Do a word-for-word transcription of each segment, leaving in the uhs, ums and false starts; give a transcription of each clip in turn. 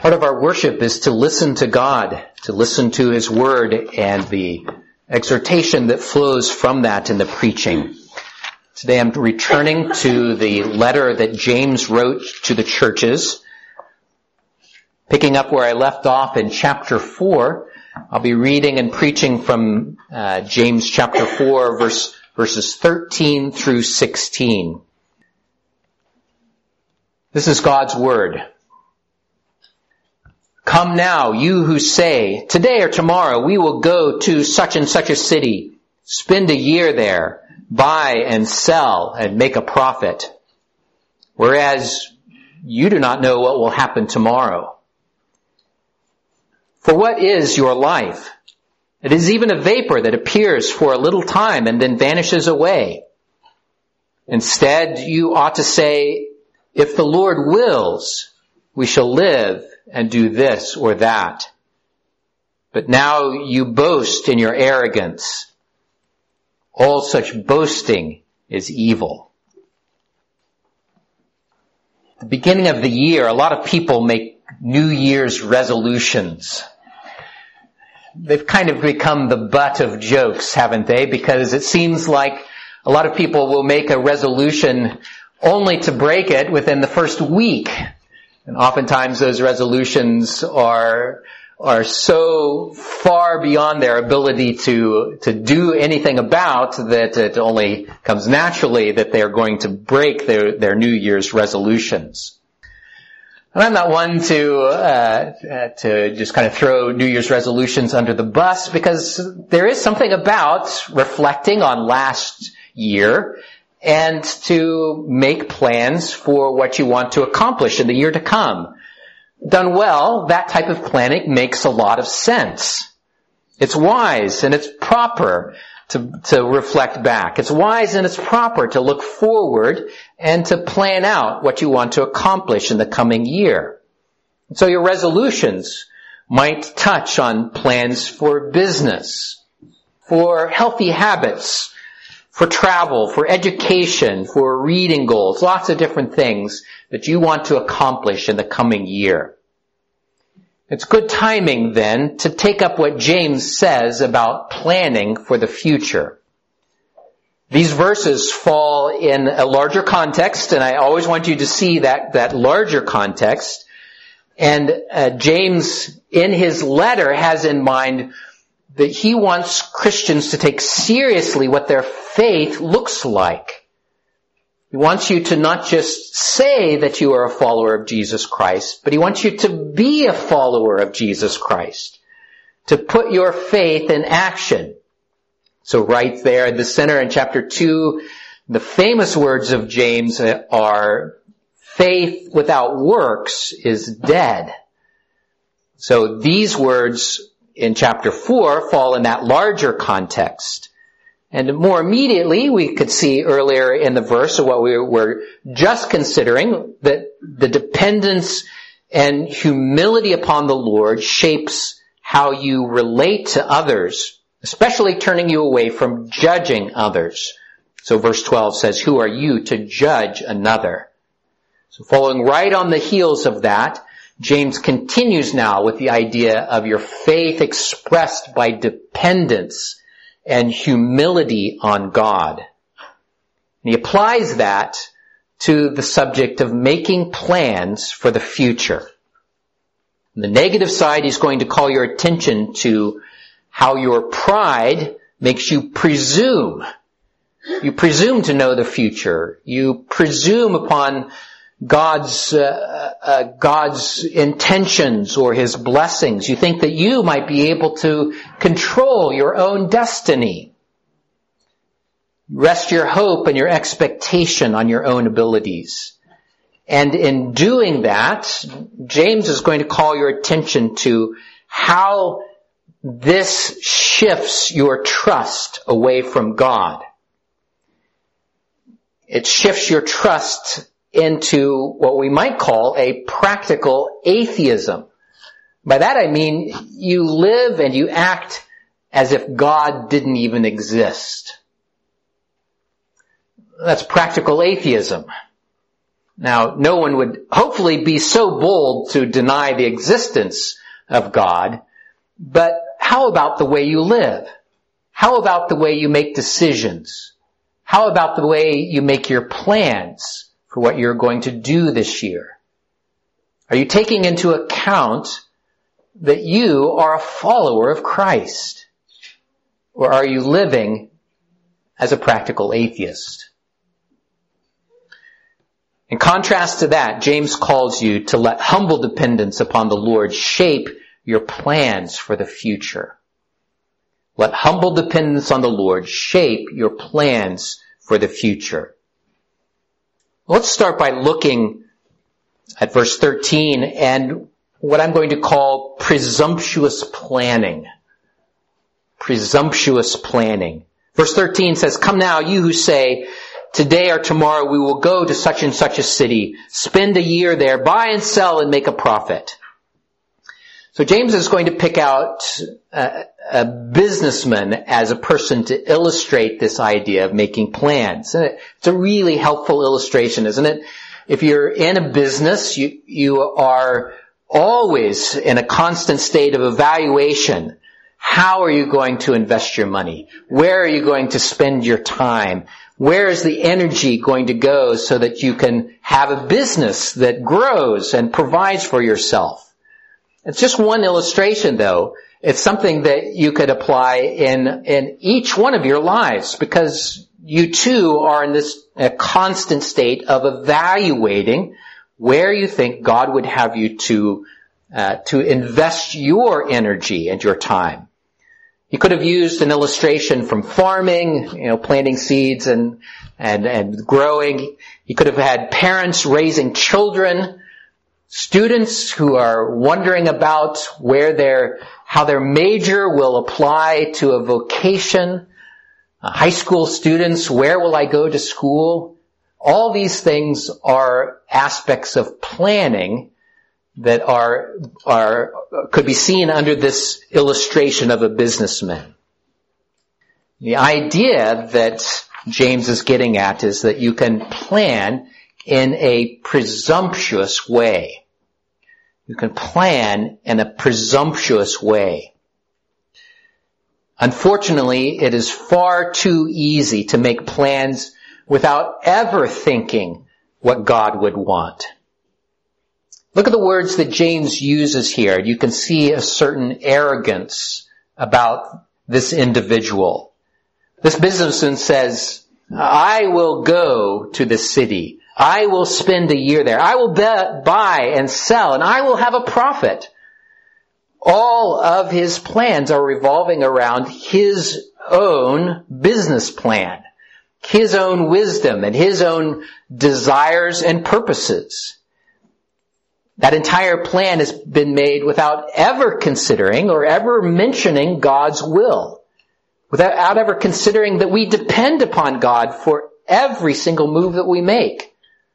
Part of our worship is to listen to God, to listen to His Word and the exhortation that flows from that in the preaching. Today I'm returning to the letter that James wrote to the churches. Picking up where I left off in chapter four, I'll be reading and preaching from uh, James chapter four, verse, verses thirteen through sixteen. This is God's Word. Come now, you who say, today or tomorrow we will go to such and such a city, spend a year there, buy and sell and make a profit. Whereas you do not know what will happen tomorrow. For what is your life? It is even a vapor that appears for a little time and then vanishes away. Instead, you ought to say, if the Lord wills, we shall live and do this or that. But now you boast in your arrogance. All such boasting is evil. At the beginning of the year, a lot of people make New Year's resolutions. They've kind of become the butt of jokes, haven't they? Because it seems like a lot of people will make a resolution only to break it within the first week. And oftentimes those resolutions are are so far beyond their ability to to do anything about that it only comes naturally that they're going to break their, their New Year's resolutions. And I'm not one to uh, uh to just kind of throw New Year's resolutions under the bus, because there is something about reflecting on last year and to make plans for what you want to accomplish in the year to come. Done well, that type of planning makes a lot of sense. It's wise and it's proper to, to reflect back. It's wise and it's proper to look forward and to plan out what you want to accomplish in the coming year. So your resolutions might touch on plans for business, for healthy habits, for travel, for education, for reading goals, lots of different things that you want to accomplish in the coming year. It's good timing then to take up what James says about planning for the future. These verses fall in a larger context, and I always want you to see that, that larger context. And uh, James, in his letter, has in mind that he wants Christians to take seriously what their faith looks like. He wants you to not just say that you are a follower of Jesus Christ, but he wants you to be a follower of Jesus Christ, to put your faith in action. So right there in the center in chapter two, the famous words of James are, faith without works is dead. So these words in chapter four fall in that larger context. And more immediately, we could see earlier in the verse of what we were just considering, that the dependence and humility upon the Lord shapes how you relate to others, especially turning you away from judging others. So verse twelve says, who are you to judge another? So following right on the heels of that, James continues now with the idea of your faith expressed by dependence and humility on God. And he applies that to the subject of making plans for the future. On the negative side, he's going to call your attention to how your pride makes you presume. You presume to know the future. You presume upon God's uh, uh, God's intentions or His blessings. You think that you might be able to control your own destiny. Rest your hope and your expectation on your own abilities. And in doing that, James is going to call your attention to how this shifts your trust away from God. It shifts your trust into what we might call a practical atheism. By that I mean you live and you act as if God didn't even exist. That's practical atheism. Now, no one would hopefully be so bold to deny the existence of God, but how about the way you live? How about the way you make decisions? How about the way you make your plans for what you're going to do this year? Are you taking into account that you are a follower of Christ? Or are you living as a practical atheist? In contrast to that, James calls you to let humble dependence upon the Lord shape your plans for the future. Let humble dependence on the Lord shape your plans for the future. Let's start by looking at verse thirteen and what I'm going to call presumptuous planning. Presumptuous planning. Verse thirteen says, "Come now, you who say, today or tomorrow we will go to such and such a city, spend a year there, buy and sell and make a profit." So James is going to pick out a, a businessman as a person to illustrate this idea of making plans. It's a really helpful illustration, isn't it? If you're in a business, you, you are always in a constant state of evaluation. How are you going to invest your money? Where are you going to spend your time? Where is the energy going to go so that you can have a business that grows and provides for yourself? It's just one illustration, though. It's something that you could apply in, in each one of your lives, because you too are in this a constant state of evaluating where you think God would have you to, uh, to invest your energy and your time. He could have used an illustration from farming, you know, planting seeds and, and, and growing. He could have had parents raising children, students who are wondering about where their, how their major will apply to a vocation, uh, high school students, where will I go to school? All these things are aspects of planning that are, are, could be seen under this illustration of a businessman. The idea that James is getting at is that you can plan in a presumptuous way. You can plan in a presumptuous way. Unfortunately, it is far too easy to make plans without ever thinking what God would want. Look at the words that James uses here. You can see a certain arrogance about this individual. This businessman says, I will go to the city. I will spend a year there. I will be- buy and sell, and I will have a profit. All of his plans are revolving around his own business plan, his own wisdom, and his own desires and purposes. That entire plan has been made without ever considering or ever mentioning God's will, without ever considering that we depend upon God for every single move that we make.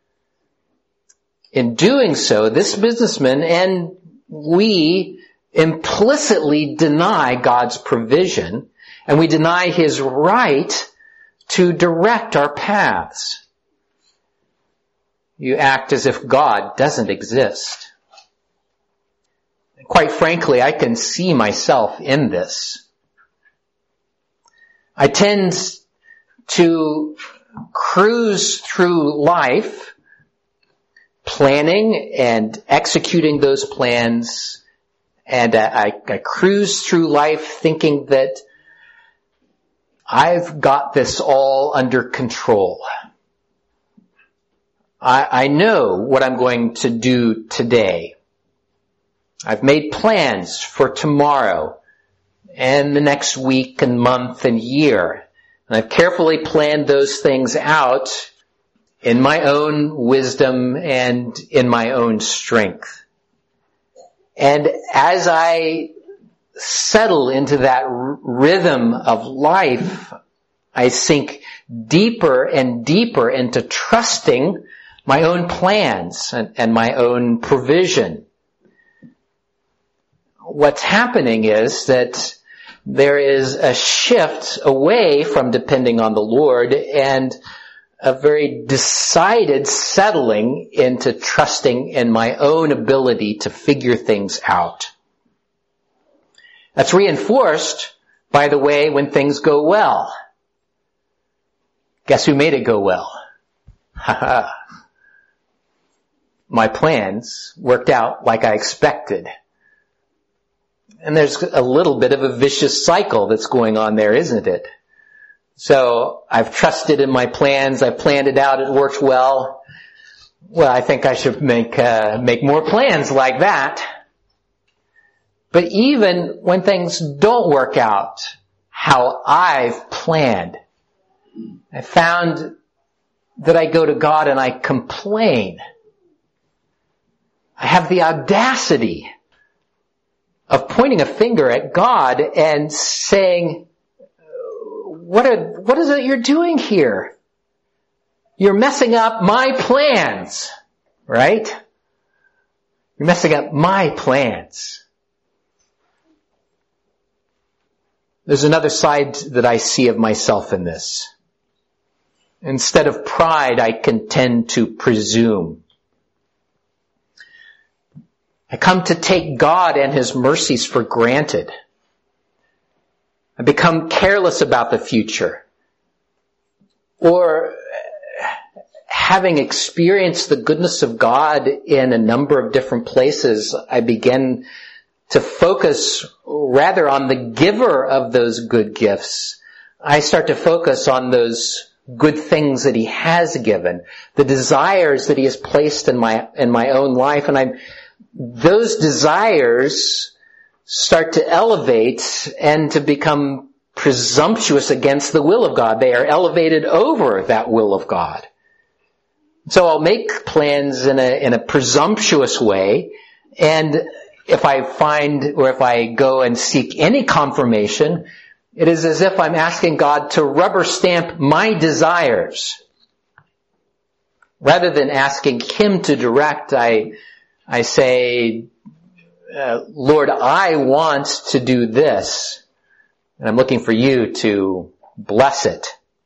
In doing so, this businessman and we implicitly deny God's provision, and we deny His right to direct our paths. You act as if God doesn't exist. Quite frankly, I can see myself in this. I tend to cruise through life planning and executing those plans, and I, I cruise through life thinking that I've got this all under control. I, I know what I'm going to do today. I've made plans for tomorrow and the next week and month and year. And I've carefully planned those things out in my own wisdom and in my own strength. And as I settle into that r- rhythm of life, I sink deeper and deeper into trusting my own plans and, and my own provision. What's happening is that there is a shift away from depending on the Lord and a very decided settling into trusting in my own ability to figure things out. That's reinforced, by the way, when things go well. Guess who made it go well? Ha ha. My plans worked out like I expected. And there's a little bit of a vicious cycle that's going on there, isn't it? So I've trusted in my plans. I planned it out. It worked well. Well, I think I should make uh, make more plans like that. But even when things don't work out how I've planned, I found that I go to God and I complain. I have the audacity of pointing a finger at God and saying, what are, what is it you're doing here? You're messing up my plans, right? You're messing up my plans. There's another side that I see of myself in this. Instead of pride, I can tend to presume. I come to take God and His mercies for granted. I become careless about the future. Or, having experienced the goodness of God in a number of different places, I begin to focus rather on the giver of those good gifts. I start to focus on those good things that He has given, the desires that He has placed in my in my own life, and I'm those desires start to elevate and to become presumptuous against the will of God. They are elevated over that will of God. So I'll make plans in a in a presumptuous way, and if I find or if I go and seek any confirmation, it is as if I'm asking God to rubber stamp my desires. Rather than asking Him to direct, I I say, uh, Lord, I want to do this, and I'm looking for You to bless it.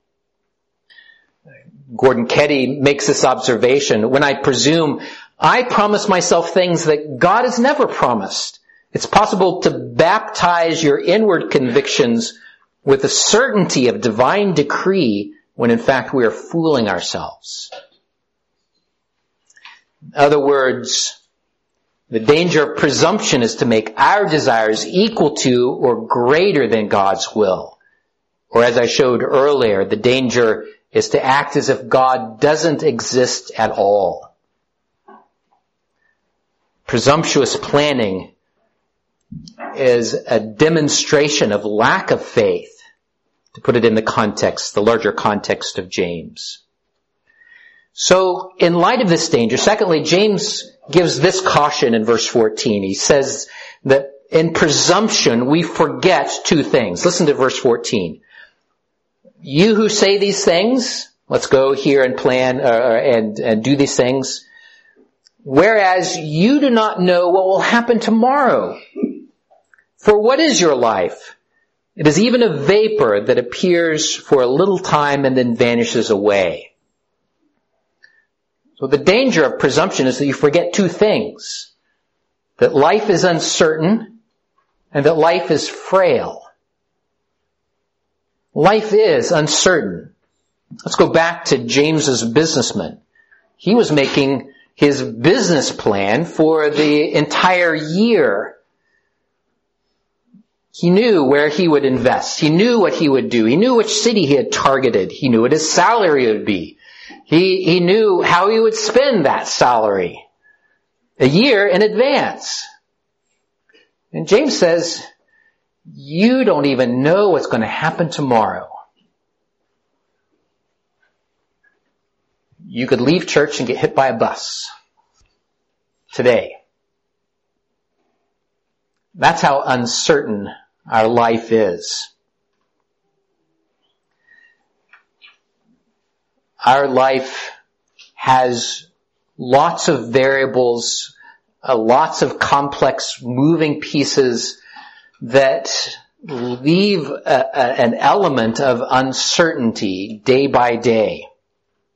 Gordon Ketty makes this observation. When I presume, I promise myself things that God has never promised. It's possible to baptize your inward convictions with the certainty of divine decree when in fact we are fooling ourselves. In other words, the danger of presumption is to make our desires equal to or greater than God's will. Or as I showed earlier, the danger is to act as if God doesn't exist at all. Presumptuous planning is a demonstration of lack of faith, to put it in the context, the larger context of James. So, in light of this danger, secondly, James gives this caution in verse fourteen. He says that in presumption we forget two things. Listen to verse fourteen. You who say these things, let's go here and plan uh, and, and do these things, whereas you do not know what will happen tomorrow. For what is your life? It is even a vapor that appears for a little time and then vanishes away. So the danger of presumption is that you forget two things. That life is uncertain and that life is frail. Life is uncertain. Let's go back to James's businessman. He was making his business plan for the entire year. He knew where he would invest. He knew what he would do. He knew which city he had targeted. He knew what his salary would be. He, he knew how he would spend that salary a year in advance. And James says, you don't even know what's going to happen tomorrow. You could leave church and get hit by a bus today. That's how uncertain our life is. Our life has lots of variables, uh, lots of complex moving pieces that leave a, a, an element of uncertainty day by day.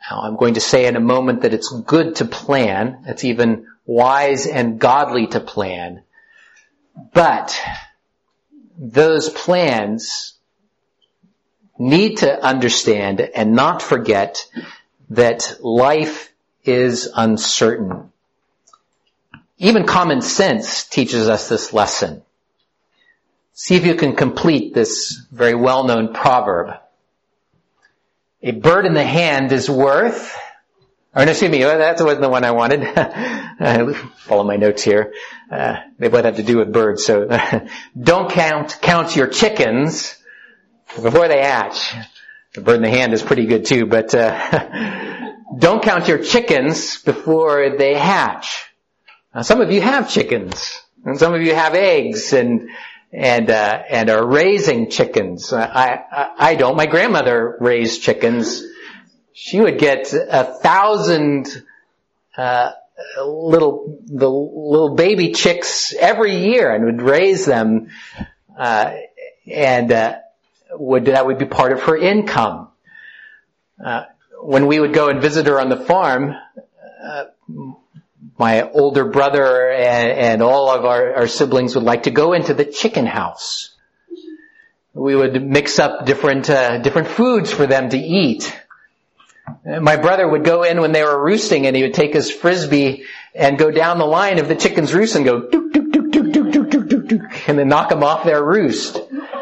Now, I'm going to say in a moment that it's good to plan. It's even wise and godly to plan. But those plans need to understand and not forget that life is uncertain. Even common sense teaches us this lesson. See if you can complete this very well-known proverb. A bird in the hand is worth, or no, excuse me, that wasn't the one I wanted. Follow my notes here. Uh, they both have to do with birds, so don't count, count your chickens before they hatch. The bird in the hand is pretty good too, but uh, don't count your chickens before they hatch. Now, some of you have chickens, and some of you have eggs, and and uh, and are raising chickens. I, I I don't. My grandmother raised chickens. She would get a thousand uh, little the little baby chicks every year, and would raise them, uh, and uh, would that would be part of her income. Uh, when we would go and visit her on the farm, uh, my older brother and, and all of our, our siblings would like to go into the chicken house. We would mix up different uh, different foods for them to eat. And my brother would go in when they were roosting, and he would take his frisbee and go down the line of the chickens' roost and go dook dook dook dook dook dook dook dook dook, and then knock them off their roost.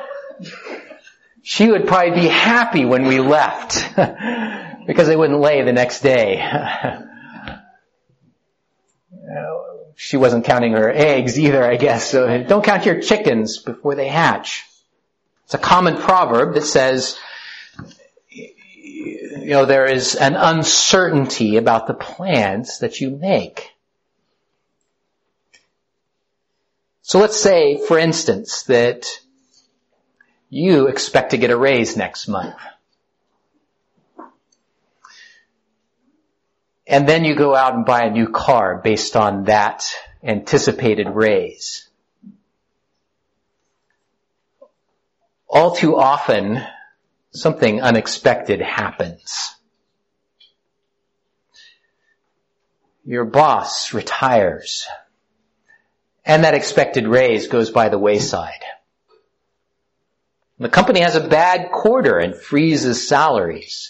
She would probably be happy when we left because they wouldn't lay the next day. She wasn't counting her eggs either, I guess. So don't count your chickens before they hatch. It's a common proverb that says, you know, there is an uncertainty about the plans that you make. So let's say, for instance, that you expect to get a raise next month. And then you go out and buy a new car based on that anticipated raise. All too often, something unexpected happens. Your boss retires, and that expected raise goes by the wayside. The company has a bad quarter and freezes salaries.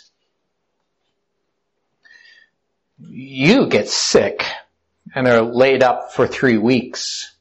You get sick and are laid up for three weeks.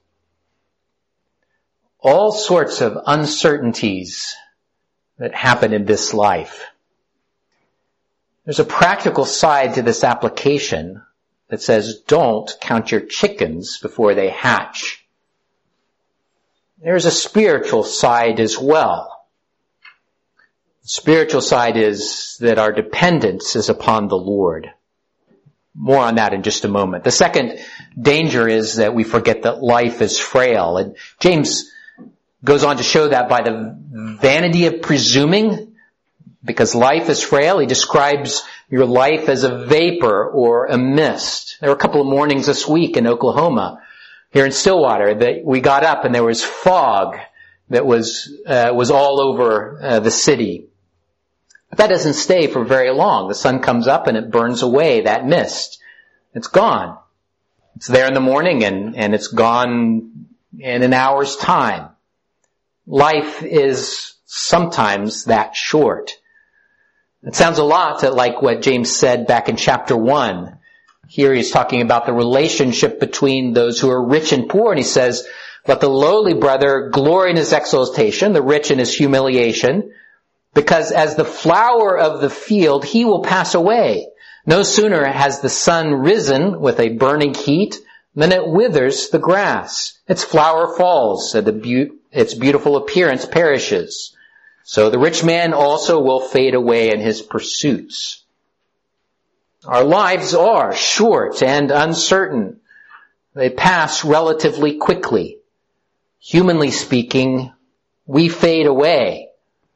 All sorts of uncertainties that happen in this life. There's a practical side to this application that says, don't count your chickens before they hatch. There's a spiritual side as well. The spiritual side is that our dependence is upon the Lord. More on that in just a moment. The second danger is that we forget that life is frail. And James goes on to show that by the vanity of presuming, because life is frail. He describes your life as a vapor or a mist. There were a couple of mornings this week in Oklahoma, here in Stillwater, that we got up and there was fog that was uh, was all over uh, the city. But that doesn't stay for very long. The sun comes up and it burns away that mist. It's gone. It's there in the morning and, and it's gone in an hour's time. Life is sometimes that short. It sounds a lot like what James said back in chapter one. Here he's talking about the relationship between those who are rich and poor, and he says, let the lowly brother glory in his exaltation, the rich in his humiliation, because as the flower of the field, he will pass away. No sooner has the sun risen with a burning heat than it withers the grass. Its flower falls, and the be- its beautiful appearance perishes. So the rich man also will fade away in his pursuits. Our lives are short and uncertain. They pass relatively quickly. Humanly speaking, we fade away.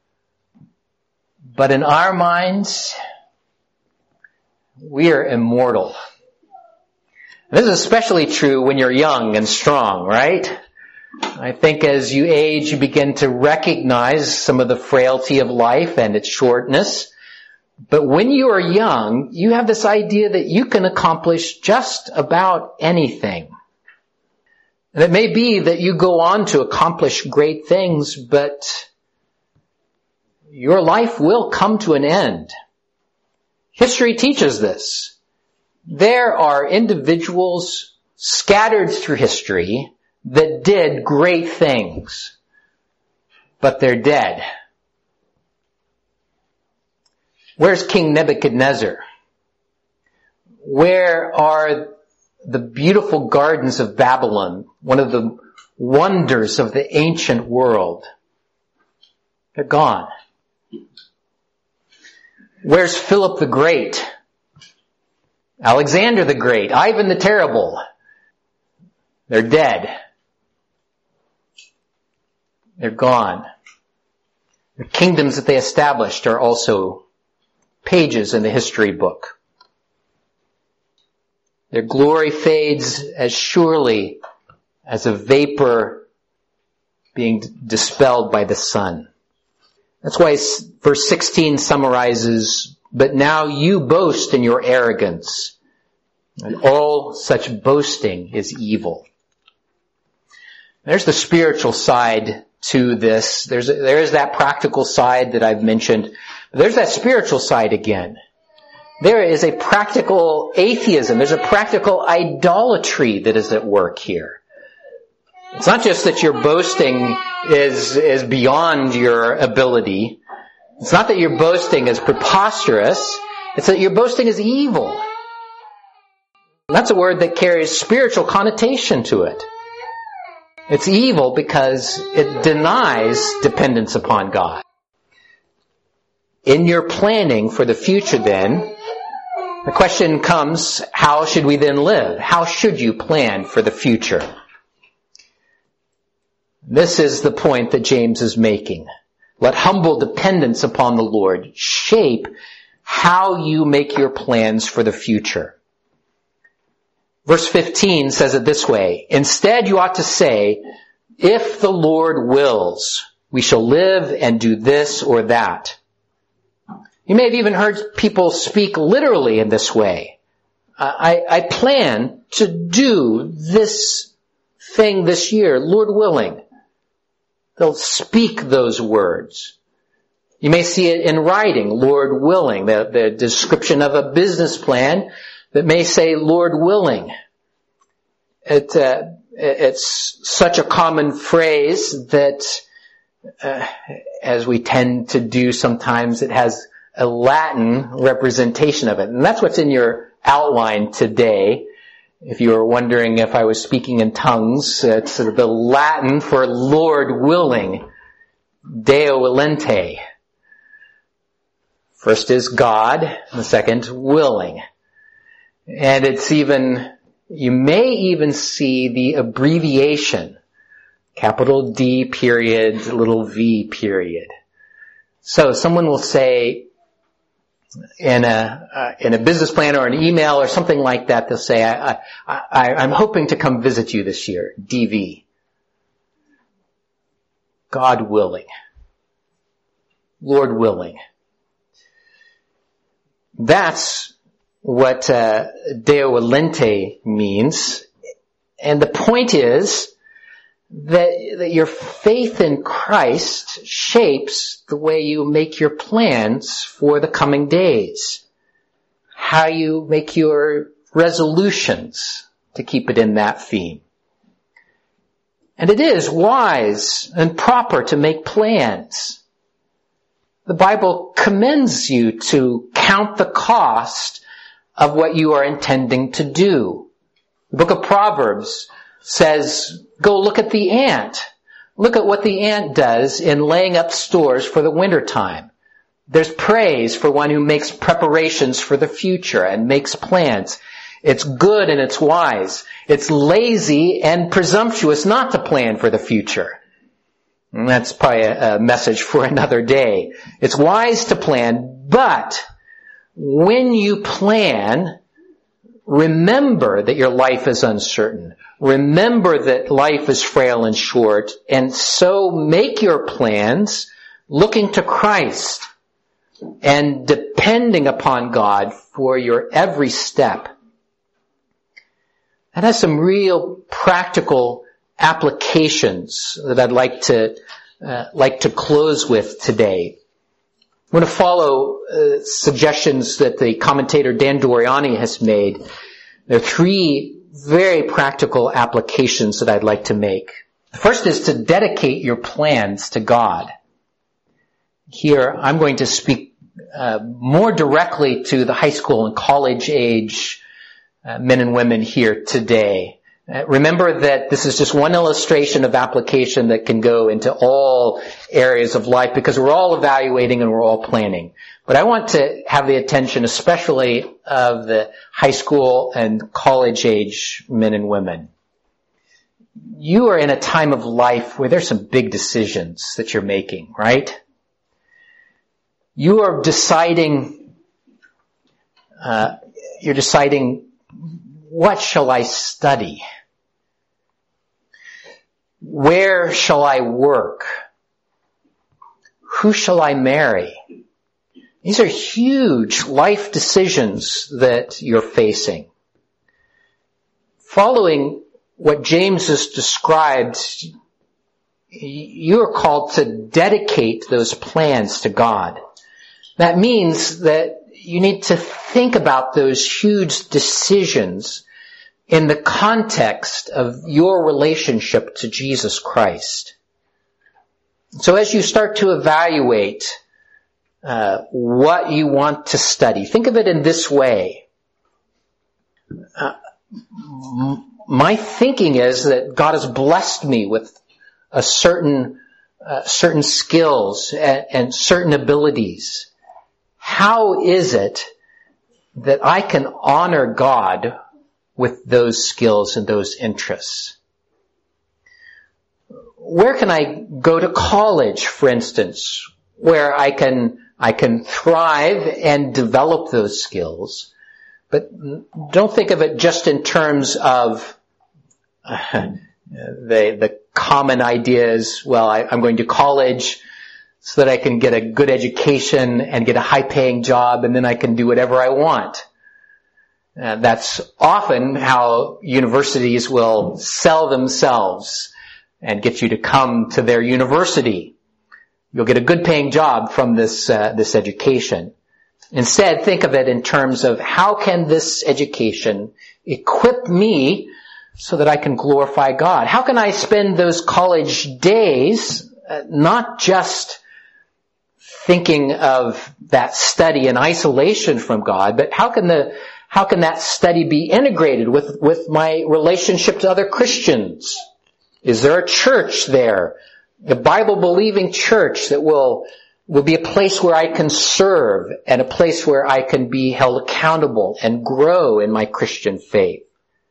But in our minds, we are immortal. This is especially true when you're young and strong, right? I think as you age, you begin to recognize some of the frailty of life and its shortness. But when you are young, you have this idea that you can accomplish just about anything. And it may be that you go on to accomplish great things, but your life will come to an end. History teaches this. There are individuals scattered through history that did great things, but they're dead. Where's King Nebuchadnezzar? Where are the beautiful gardens of Babylon, one of the wonders of the ancient world? They're gone. Where's Philip the Great? Alexander the Great? Ivan the Terrible? They're dead. They're gone. The kingdoms that they established are also pages in the history book. Their glory fades as surely as a vapor being dispelled by the sun. That's why verse sixteen summarizes, "But now you boast in your arrogance, and all such boasting is evil." There's the spiritual side to this. There's there is that practical side that I've mentioned. There's that spiritual side again. There is a practical atheism. There's a practical idolatry that is at work here. It's not just that your boasting is, is beyond your ability. It's not that your boasting is preposterous. It's that your boasting is evil. That's a word that carries spiritual connotation to it. It's evil because it denies dependence upon God. In your planning for the future then, the question comes, how should we then live? How should you plan for the future? This is the point that James is making. Let humble dependence upon the Lord shape how you make your plans for the future. Verse fifteen says it this way, "Instead you ought to say, if the Lord wills, we shall live and do this or that." You may have even heard people speak literally in this way. I, I plan to do this thing this year, Lord willing. They'll speak those words. You may see it in writing, Lord willing, the, the description of a business plan that may say, Lord willing. It, uh, it's such a common phrase that, uh, as we tend to do sometimes, it has a Latin representation of it. And that's what's in your outline today. If you were wondering if I was speaking in tongues, it's the Latin for Lord willing, Deo volente. First is God, and the second willing. And it's even, you may even see the abbreviation, capital D period, little v period. So someone will say, in a uh, in a business plan or an email or something like that, they'll say, I, I, I, I'm hoping to come visit you this year, D V. God willing. Lord willing. That's what uh, Deo volente means. And the point is that, that your faith in Christ shapes the way you make your plans for the coming days. How you make your resolutions, to keep it in that theme. And it is wise and proper to make plans. The Bible commends you to count the cost of what you are intending to do. The book of Proverbs says, go look at the ant. Look at what the ant does in laying up stores for the winter time. There's praise for one who makes preparations for the future and makes plans. It's good and it's wise. It's lazy and presumptuous not to plan for the future. And that's probably a, a message for another day. It's wise to plan, but when you plan, remember that your life is uncertain. Remember that life is frail and short, and so make your plans looking to Christ. and depending upon God for your every step. That has some real practical applications that I'd like to uh, like to close with today. I'm going to follow uh, suggestions that the commentator Dan Doriani has made. There are three very practical applications that I'd like to make. The first is to dedicate your plans to God. Here, I'm going to speak uh, more directly to the high school and college age uh, men and women here today. Uh, remember that this is just one illustration of application that can go into all areas of life because we're all evaluating and we're all planning. But I want to have the attention especially of the high school and college age men and women. You are in a time of life where there's some big decisions that you're making, right? You are deciding, uh, you're deciding, what shall I study? Where shall I work? Who shall I marry? These are huge life decisions that you're facing. Following what James has described, you are called to dedicate those plans to God. That means that you need to think about those huge decisions in the context of your relationship to Jesus Christ. So as you start to evaluate uh, what you want to study, think of it in this way. Uh, my thinking is that God has blessed me with a certain uh, certain skills and, and certain abilities. How is it that I can honor God with those skills and those interests? Where can I go to college, for instance, where I can I can thrive and develop those skills? But don't think of it just in terms of uh, the the common ideas. Well, I, I'm going to college so that I can get a good education and get a high-paying job, and then I can do whatever I want. Uh, that's often how universities will sell themselves and get you to come to their university. You'll get a good-paying job from this uh, this education. Instead, think of it in terms of how can this education equip me so that I can glorify God? How can I spend those college days uh, not just thinking of that study in isolation from God, but how can the how can that study be integrated with with my relationship to other Christians? Is there a church there, a Bible-believing church that will will be a place where I can serve and a place where I can be held accountable and grow in my Christian faith?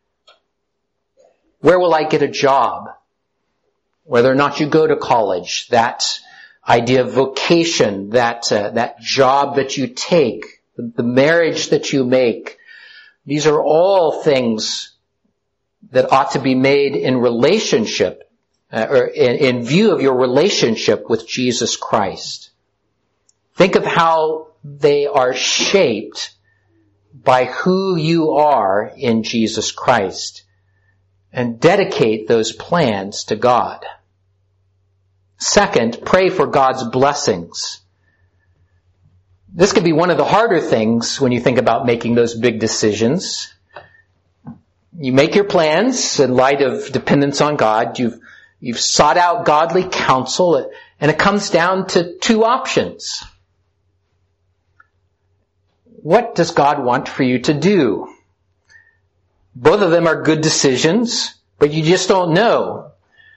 Where will I get a job? Whether or not you go to college, that idea of vocation, that uh, that job that you take, the, the marriage that you make, these are all things that ought to be made in relationship, uh, or in, in view of your relationship with Jesus Christ. Think of how they are shaped by who you are in Jesus Christ, and dedicate those plans to God. Second, pray for God's blessings. This could be one of the harder things when you think about making those big decisions. You make your plans in light of dependence on God. You've, you've sought out godly counsel, and it comes down to two options. What does God want for you to do? Both of them are good decisions, but you just don't know.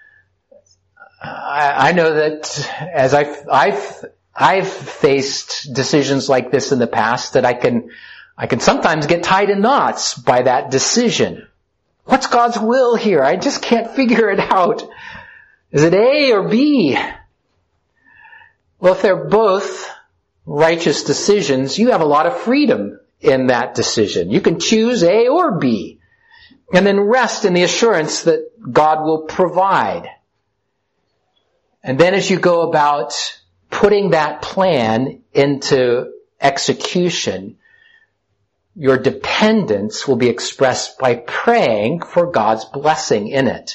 I, I know that as I've, I've, I've faced decisions like this in the past, that I can, I can sometimes get tied in knots by that decision. What's God's will here? I just can't figure it out. Is it A or B? Well, if they're both righteous decisions, you have a lot of freedom in that decision. You can choose A or B, and then rest in the assurance that God will provide. And then as you go about putting that plan into execution, your dependence will be expressed by praying for God's blessing in it.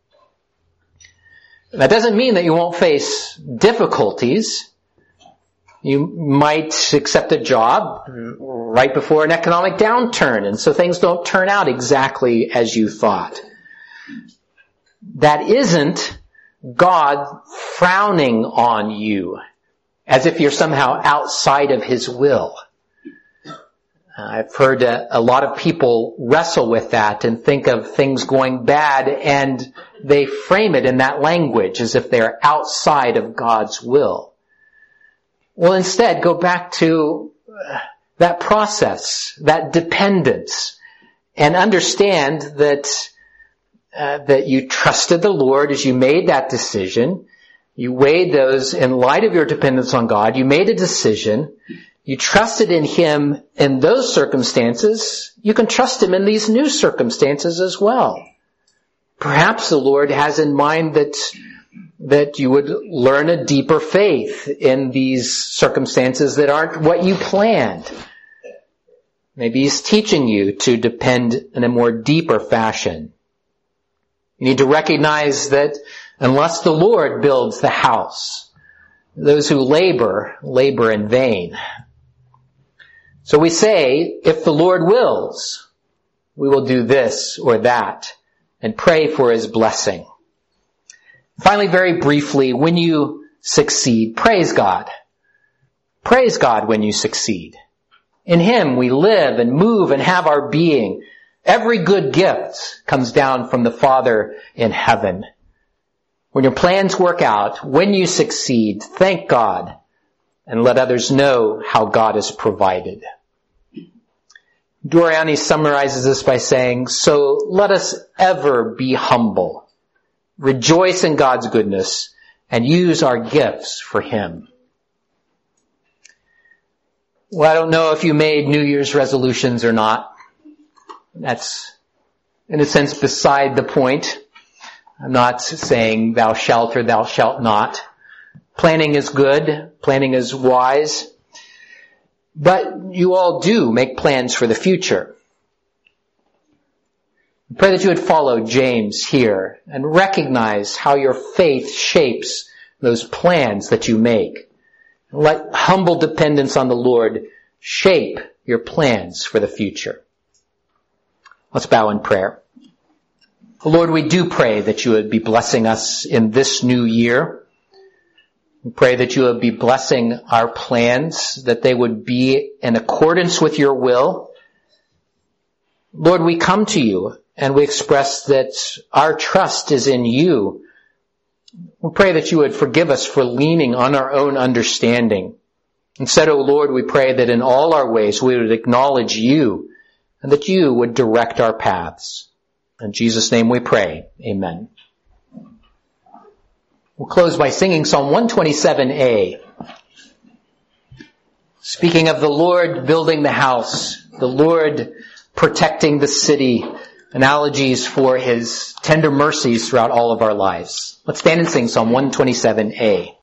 That doesn't mean that you won't face difficulties. You might accept a job right before an economic downturn, and so things don't turn out exactly as you thought. That isn't God frowning on you as if you're somehow outside of His will. I've heard a, a lot of people wrestle with that and think of things going bad, and they frame it in that language as if they're outside of God's will. Well, instead, go back to that process, that dependence, and understand that uh, that you trusted the Lord as you made that decision. You weighed those in light of your dependence on God. You made a decision. You trusted in Him in those circumstances. You can trust Him in these new circumstances as well. Perhaps the Lord has in mind that that you would learn a deeper faith in these circumstances that aren't what you planned. Maybe He's teaching you to depend in a more deeper fashion. You need to recognize that unless the Lord builds the house, those who labor, labor in vain. So we say, if the Lord wills, we will do this or that, and pray for His blessing. Finally, very briefly, when you succeed, praise God. Praise God when you succeed. In Him we live and move and have our being. Every good gift comes down from the Father in heaven. When your plans work out, when you succeed, thank God and let others know how God has provided. Doriani summarizes this by saying, so let us ever be humble. Rejoice in God's goodness and use our gifts for Him. Well, I don't know if you made New Year's resolutions or not. That's, in a sense, beside the point. I'm not saying thou shalt or thou shalt not. Planning is good. Planning is wise. But you all do make plans for the future. I pray that you would follow James here and recognize how your faith shapes those plans that you make. Let humble dependence on the Lord shape your plans for the future. Let's bow in prayer. Lord, we do pray that you would be blessing us in this new year. We pray that you would be blessing our plans, that they would be in accordance with your will. Lord, we come to you and we express that our trust is in you. We pray that you would forgive us for leaning on our own understanding. Instead, O Lord, we pray that in all our ways we would acknowledge you and that you would direct our paths. In Jesus' name we pray. Amen. We'll close by singing Psalm one twenty-seven A. Speaking of the Lord building the house, the Lord protecting the city, analogies for His tender mercies throughout all of our lives. Let's stand and sing Psalm one twenty-seven A.